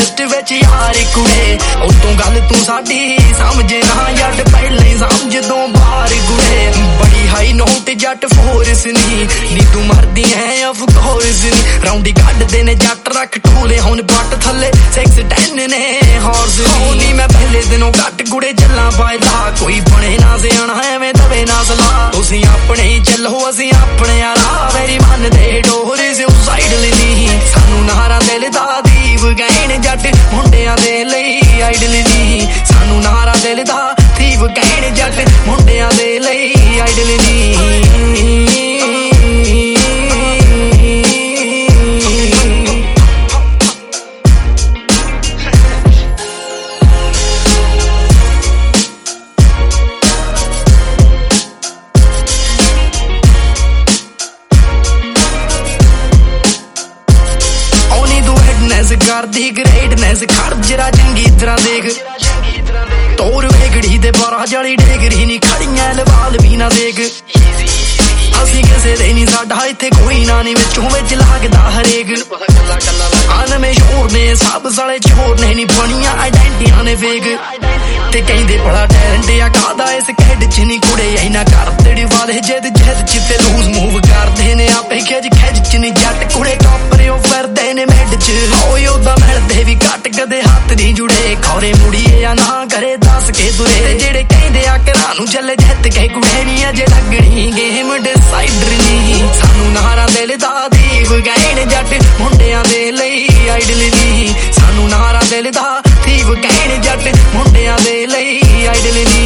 list which यार कुड़े उतों गल तू साडी समझे ना जट पहले समझ दो बार कुड़े बड़ी हाई नोट जट फोर्स नी तू मरदी है ऑफ कोर्स नी राउंडी कड्डदे ने जट रख टूले हुण पट थले 6-10 ने हॉर्स नी मैं पहले दिनों घट गुड़े चला पायदा कोई बने ना सियाणा एवें दवे ना सलाह तुसीं अपने ही चलो असीं अपने आला मेरी मन दे डोर सुसाइडल नी सानू नारा दिल दा दीव कहण जट मुंडियां दे लई आइडल नी सानू नारा दिल दा दीव कहण जट मुंडियां दे लई आइडल नी करदी ग्रेटनेस खर्जरा चंगी तरह देख तोर वेगड़ी दे 12 डिग्री नी खड़ियां लवाल भी ना देख असी किसे दे नी साडा इत्थे कोई ना नी विचों विच लगदा हरेक आन में शोर ने सब साले चोर ने नी बनियां आइडेंटिटियां ने फेक ते कहिंदे बड़ा टैलेंट आ कादा इस कैड च नी कुड़े इना कर तेड़ी वादे जिद च ते लूज मूव करदे ने आपे खिच च नी जट कुड़े टॉपर ओ फिरदे ने मिड च होए ओदा मिलदे भी घट कदे हाथ नी जुड़े खौरे मुड़िए या ना करे दस के दुरे ते जेड़े कहिंदे आ घरां नू चले जित के कुड़े नी अजे लगणी गेम डिसाइडर नी सानू नारा दिल दा दीव कहण जट मुंडियां दे लई आइडल नी सानू नारा दिल दा दीव कहण जट मुंडियां दे लई आइडल नी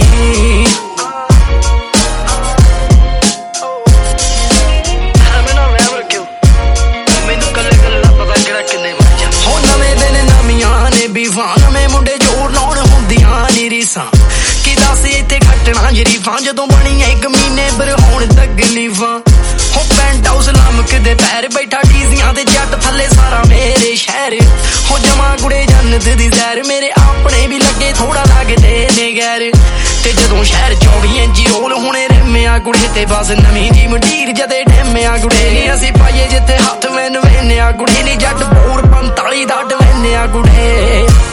नवे मुंडे जोर लाउण हुंदियां नी रीसां कि दस इत्थे घटना जरीफां जदों बनी एक महीने पर होण तकलीफां हो पेंट हाउस लमकदे पैर बैठा डीजियां ते जट थल्ले सारा मेरे शहर हो जमा गुड़े जन्नत दी सैर मेरे अपने भी लगे थोड़ा लगदे ने गैर ते जदों शहर 24 इंची रोल होने रिम्मिया गुड़े ते बस नवीं जी मंडीर जदे ढेमिया गुड़े नी असीं पाइए जिथे हत्थ वेन्या गुड़े नी जट बोर 45 दा डवेन्या गुड़े